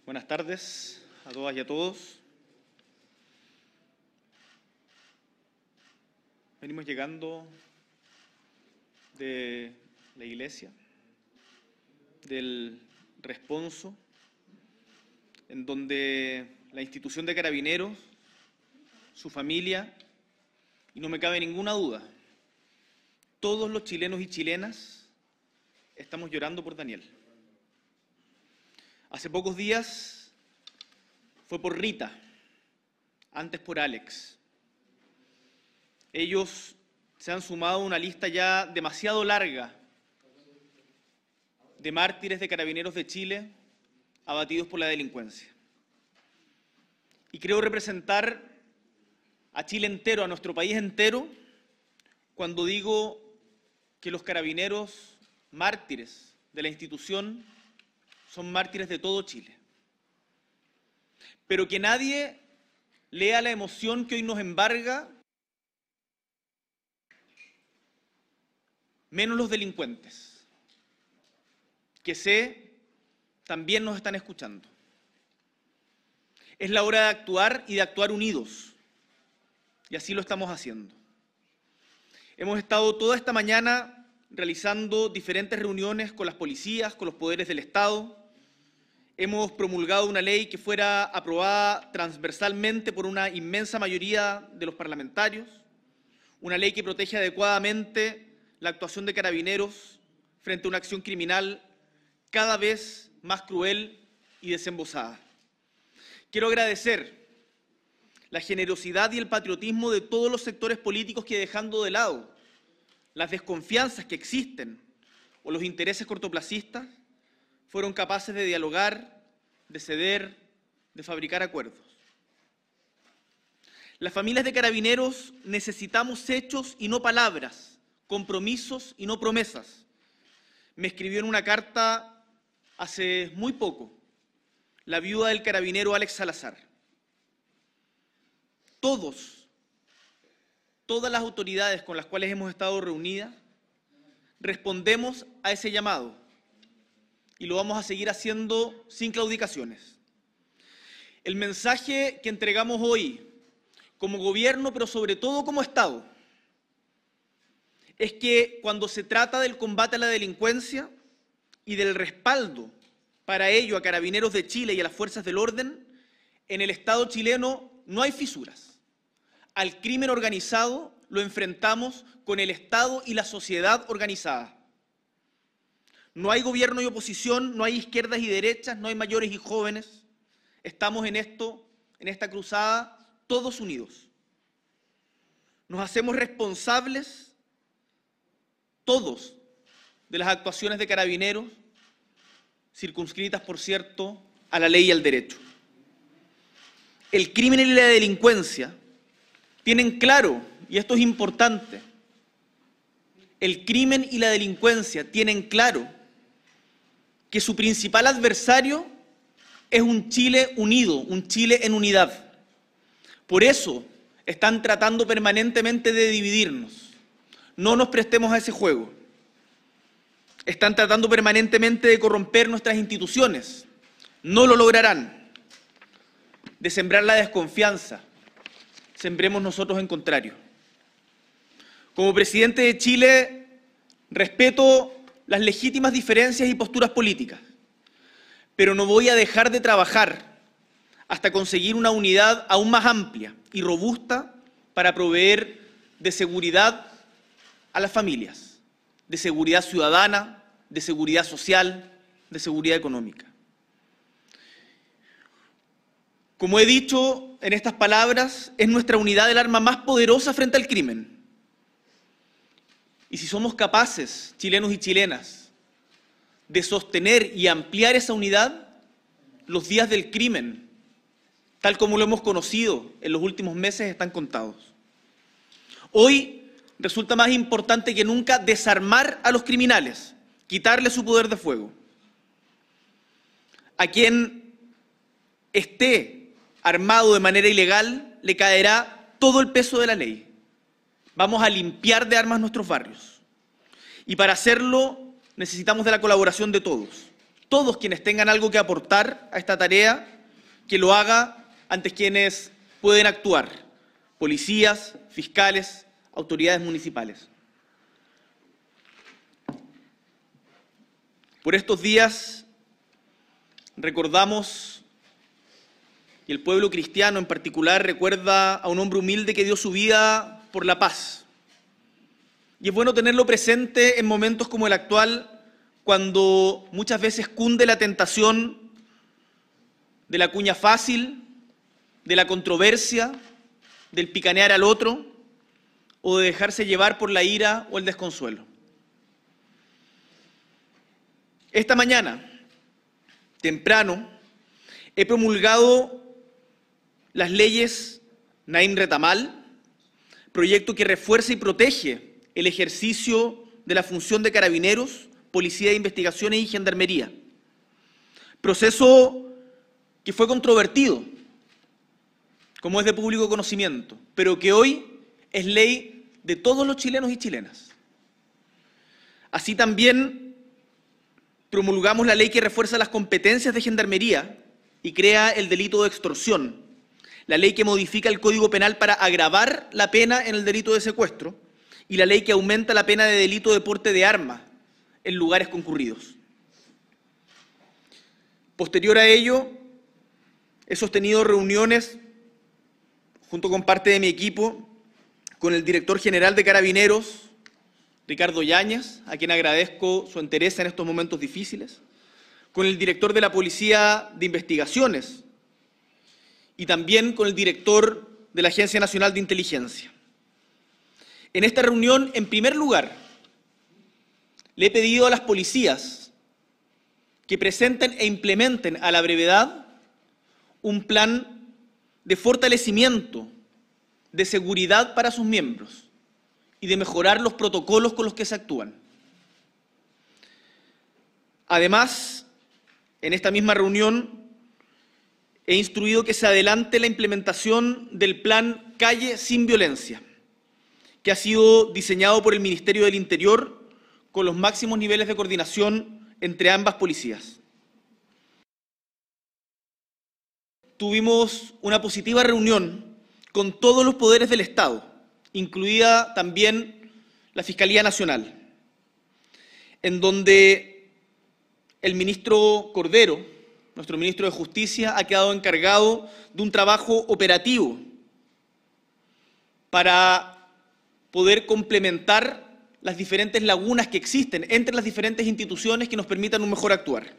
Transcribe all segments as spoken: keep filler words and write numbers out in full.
Buenas tardes a todas y a todos. Venimos llegando de la iglesia, del responso, en donde la institución de Carabineros, su familia, y no me cabe ninguna duda, todos los chilenos y chilenas estamos llorando por Daniel. Hace pocos días fue por Rita, antes por Alex. Ellos se han sumado a una lista ya demasiado larga de mártires de Carabineros de Chile abatidos por la delincuencia. Y creo representar a Chile entero, a nuestro país entero, cuando digo que los carabineros mártires de la institución son mártires de todo Chile. Pero que nadie lea la emoción que hoy nos embarga, menos los delincuentes, que sé también nos están escuchando. Es la hora de actuar y de actuar unidos, y así lo estamos haciendo. Hemos estado toda esta mañana realizando diferentes reuniones con las policías, con los poderes del Estado. Hemos promulgado una ley que fuera aprobada transversalmente por una inmensa mayoría de los parlamentarios, una ley que protege adecuadamente la actuación de Carabineros frente a una acción criminal cada vez más cruel y desembosada. Quiero agradecer la generosidad y el patriotismo de todos los sectores políticos que, dejando de lado las desconfianzas que existen o los intereses cortoplacistas, fueron capaces de dialogar, de ceder, de fabricar acuerdos. Las familias de Carabineros necesitamos hechos y no palabras, compromisos y no promesas. Me escribió en una carta hace muy poco la viuda del carabinero Alex Salazar. Todos, todas las autoridades con las cuales hemos estado reunidas, respondemos a ese llamado y lo vamos a seguir haciendo sin claudicaciones. El mensaje que entregamos hoy como gobierno, pero sobre todo como Estado, es que cuando se trata del combate a la delincuencia y del respaldo para ello a Carabineros de Chile y a las fuerzas del orden, en el Estado chileno no hay fisuras. Al crimen organizado lo enfrentamos con el Estado y la sociedad organizada. No hay gobierno y oposición, no hay izquierdas y derechas, no hay mayores y jóvenes. Estamos en esto, en esta cruzada, todos unidos. Nos hacemos responsables todos de las actuaciones de Carabineros, circunscritas, por cierto, a la ley y al derecho. El crimen y la delincuencia tienen claro, y esto es importante, el crimen y la delincuencia tienen claro que su principal adversario es un Chile unido, un Chile en unidad. Por eso están tratando permanentemente de dividirnos. No nos prestemos a ese juego. Están tratando permanentemente de corromper nuestras instituciones. No lo lograrán. De sembrar la desconfianza, sembremos nosotros en contrario. Como presidente de Chile, respeto las legítimas diferencias y posturas políticas, pero no voy a dejar de trabajar hasta conseguir una unidad aún más amplia y robusta para proveer de seguridad a las familias, de seguridad ciudadana, de seguridad social, de seguridad económica. Como he dicho en estas palabras, es nuestra unidad el arma más poderosa frente al crimen. Y si somos capaces, chilenos y chilenas, de sostener y ampliar esa unidad, los días del crimen, tal como lo hemos conocido en los últimos meses, están contados. Hoy resulta más importante que nunca desarmar a los criminales, quitarle su poder de fuego. A quien esté armado de manera ilegal, le caerá todo el peso de la ley. Vamos a limpiar de armas nuestros barrios. Y para hacerlo necesitamos de la colaboración de todos. todos quienes tengan algo que aportar a esta tarea, que lo haga ante quienes pueden actuar, policías, fiscales, autoridades municipales. Por estos días recordamos, y el pueblo cristiano en particular recuerda a un hombre humilde que dio su vida por la paz. Y es bueno tenerlo presente en momentos como el actual, cuando muchas veces cunde la tentación de la cuña fácil, de la controversia, del picanear al otro o de dejarse llevar por la ira o el desconsuelo. Esta mañana, temprano, he promulgado las leyes Naim Retamal, proyecto que refuerza y protege el ejercicio de la función de carabineros, policía de investigaciones y gendarmería. Proceso que fue controvertido, como es de público conocimiento, pero que hoy es ley de todos los chilenos y chilenas. Así también promulgamos la ley que refuerza las competencias de gendarmería y crea el delito de extorsión, la ley que modifica el Código Penal para agravar la pena en el delito de secuestro y la ley que aumenta la pena de delito de porte de arma en lugares concurridos. Posterior a ello, he sostenido reuniones junto con parte de mi equipo con el director general de Carabineros, Ricardo Yáñez, a quien agradezco su entereza en estos momentos difíciles, con el director de la Policía de Investigaciones y también con el director de la Agencia Nacional de Inteligencia. En esta reunión, en primer lugar, le he pedido a las policías que presenten e implementen a la brevedad un plan de fortalecimiento, de seguridad para sus miembros y de mejorar los protocolos con los que se actúan. Además, en esta misma reunión he instruido que se adelante la implementación del plan Calle sin Violencia, que ha sido diseñado por el Ministerio del Interior con los máximos niveles de coordinación entre ambas policías. Tuvimos una positiva reunión con todos los poderes del Estado, incluida también la Fiscalía Nacional, en donde el ministro Cordero, nuestro ministro de Justicia, ha quedado encargado de un trabajo operativo para poder complementar las diferentes lagunas que existen entre las diferentes instituciones que nos permitan un mejor actuar.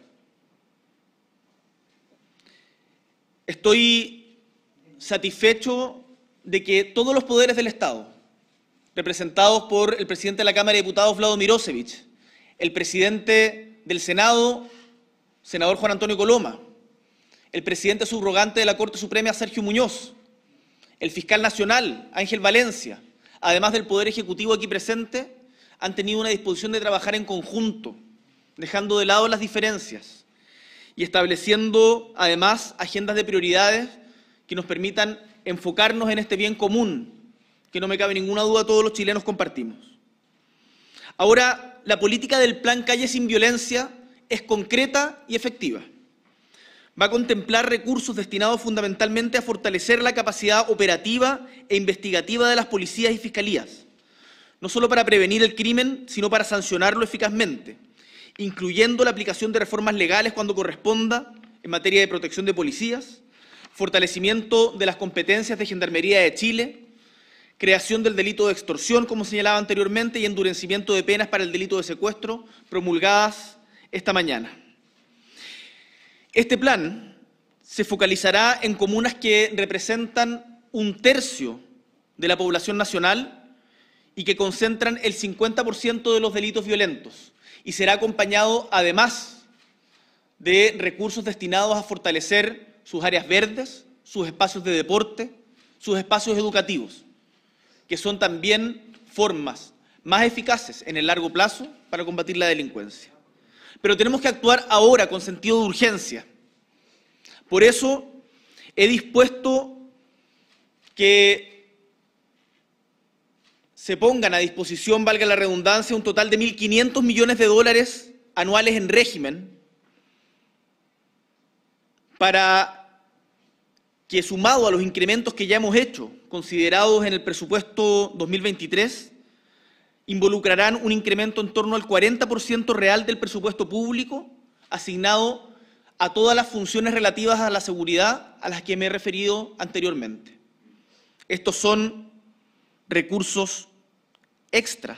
Estoy satisfecho de que todos los poderes del Estado, representados por el presidente de la Cámara de Diputados, Vlado Mirosevic, el presidente del Senado, senador Juan Antonio Coloma, el presidente subrogante de la Corte Suprema, Sergio Muñoz, el fiscal nacional, Ángel Valencia, además del Poder Ejecutivo aquí presente, han tenido una disposición de trabajar en conjunto, dejando de lado las diferencias y estableciendo, además, agendas de prioridades que nos permitan enfocarnos en este bien común, que no me cabe ninguna duda todos los chilenos compartimos. Ahora, la política del Plan Calle sin Violencia es concreta y efectiva. Va a contemplar recursos destinados fundamentalmente a fortalecer la capacidad operativa e investigativa de las policías y fiscalías, no solo para prevenir el crimen, sino para sancionarlo eficazmente, incluyendo la aplicación de reformas legales cuando corresponda en materia de protección de policías, fortalecimiento de las competencias de Gendarmería de Chile, creación del delito de extorsión, como señalaba anteriormente, y endurecimiento de penas para el delito de secuestro, promulgadas esta mañana. Este plan se focalizará en comunas que representan un tercio de la población nacional y que concentran el cincuenta por ciento de los delitos violentos, y será acompañado, además, de recursos destinados a fortalecer sus áreas verdes, sus espacios de deporte, sus espacios educativos, que son también formas más eficaces en el largo plazo para combatir la delincuencia. Pero tenemos que actuar ahora con sentido de urgencia. Por eso he dispuesto que se pongan a disposición, valga la redundancia, un total de mil quinientos millones de dólares anuales en régimen para que, sumado a los incrementos que ya hemos hecho, considerados en el presupuesto dos mil veintitrés, involucrarán un incremento en torno al cuarenta por ciento real del presupuesto público asignado a todas las funciones relativas a la seguridad a las que me he referido anteriormente. Estos son recursos extras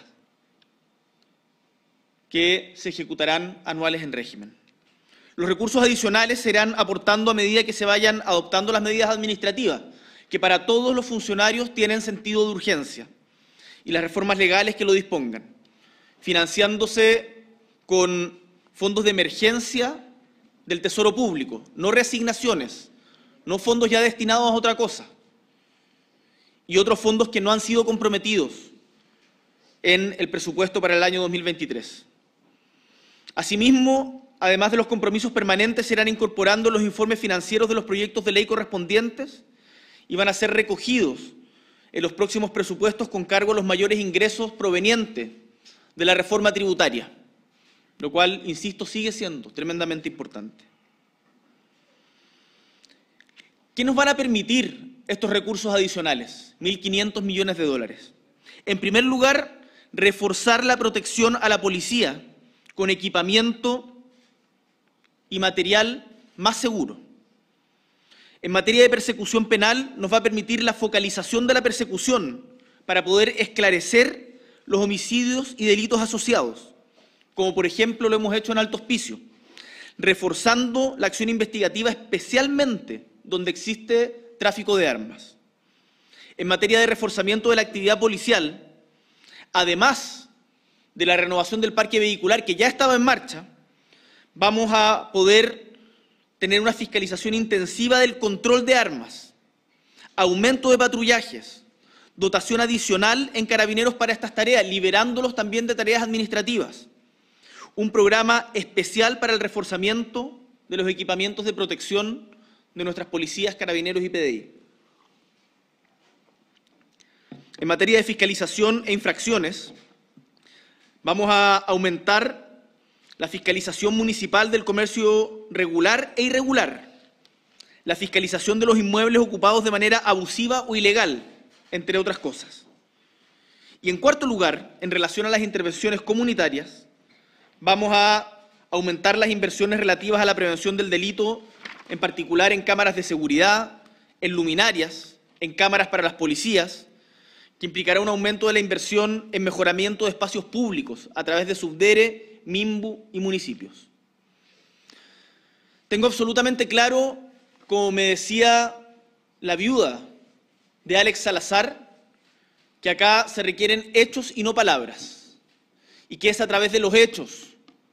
que se ejecutarán anuales en régimen. Los recursos adicionales se irán aportando a medida que se vayan adoptando las medidas administrativas, que para todos los funcionarios tienen sentido de urgencia, y las reformas legales que lo dispongan, financiándose con fondos de emergencia del Tesoro Público, no reasignaciones, no fondos ya destinados a otra cosa, y otros fondos que no han sido comprometidos en el presupuesto para el año dos mil veintitrés. Asimismo, además de los compromisos permanentes, se irán incorporando los informes financieros de los proyectos de ley correspondientes y van a ser recogidos en los próximos presupuestos con cargo a los mayores ingresos provenientes de la reforma tributaria, lo cual, insisto, sigue siendo tremendamente importante. ¿Qué nos van a permitir estos recursos adicionales? mil quinientos millones de dólares. En primer lugar, reforzar la protección a la policía con equipamiento y material más seguro. En materia de persecución penal, nos va a permitir la focalización de la persecución para poder esclarecer los homicidios y delitos asociados, como por ejemplo lo hemos hecho en Alto Hospicio, reforzando la acción investigativa especialmente donde existe tráfico de armas. En materia de reforzamiento de la actividad policial, además de la renovación del parque vehicular que ya estaba en marcha, vamos a poder tener una fiscalización intensiva del control de armas, aumento de patrullajes, dotación adicional en carabineros para estas tareas, liberándolos también de tareas administrativas, un programa especial para el reforzamiento de los equipamientos de protección de nuestras policías, carabineros y P D I. En materia de fiscalización e infracciones, vamos a aumentar la fiscalización municipal del comercio regular e irregular, la fiscalización de los inmuebles ocupados de manera abusiva o ilegal, entre otras cosas. Y en cuarto lugar, en relación a las intervenciones comunitarias, vamos a aumentar las inversiones relativas a la prevención del delito, en particular en cámaras de seguridad, en luminarias, en cámaras para las policías, que implicará un aumento de la inversión en mejoramiento de espacios públicos a través de Subdere, Mimbu y municipios. Tengo absolutamente claro, como me decía la viuda de Alex Salazar, que acá se requieren hechos y no palabras, y que es a través de los hechos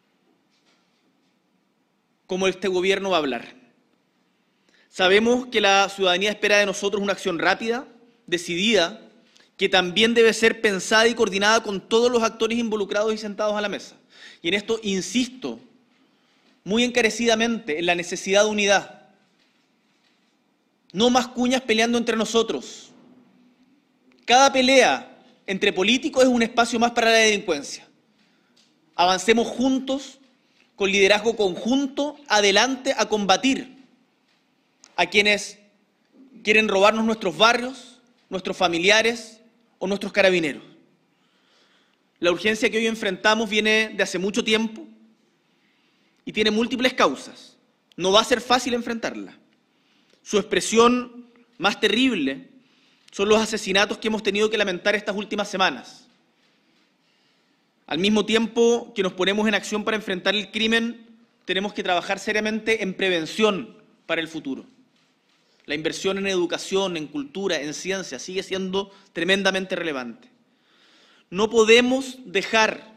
como este gobierno va a hablar. Sabemos que la ciudadanía espera de nosotros una acción rápida, decidida, que también debe ser pensada y coordinada con todos los actores involucrados y sentados a la mesa. Y en esto insisto muy encarecidamente en la necesidad de unidad. No más cuñas peleando entre nosotros. Cada pelea entre políticos es un espacio más para la delincuencia. Avancemos juntos, con liderazgo conjunto, adelante a combatir a quienes quieren robarnos nuestros barrios, nuestros familiares o nuestros carabineros. La urgencia que hoy enfrentamos viene de hace mucho tiempo y tiene múltiples causas. No va a ser fácil enfrentarla. Su expresión más terrible son los asesinatos que hemos tenido que lamentar estas últimas semanas. Al mismo tiempo que nos ponemos en acción para enfrentar el crimen, tenemos que trabajar seriamente en prevención para el futuro. La inversión en educación, en cultura, en ciencia sigue siendo tremendamente relevante. No podemos dejar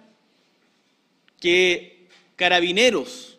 que carabineros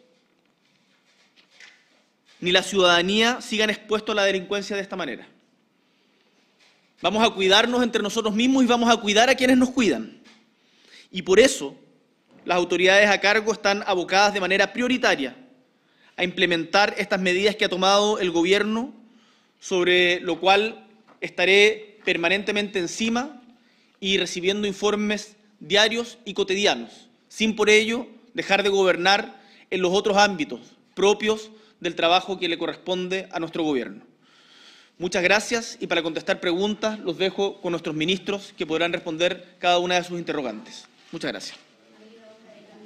ni la ciudadanía sigan expuestos a la delincuencia de esta manera. Vamos a cuidarnos entre nosotros mismos y vamos a cuidar a quienes nos cuidan. Y por eso las autoridades a cargo están abocadas de manera prioritaria a implementar estas medidas que ha tomado el gobierno, sobre lo cual estaré permanentemente encima y recibiendo informes diarios y cotidianos, sin por ello dejar de gobernar en los otros ámbitos propios del trabajo que le corresponde a nuestro gobierno. Muchas gracias y para contestar preguntas los dejo con nuestros ministros que podrán responder cada una de sus interrogantes. Muchas gracias.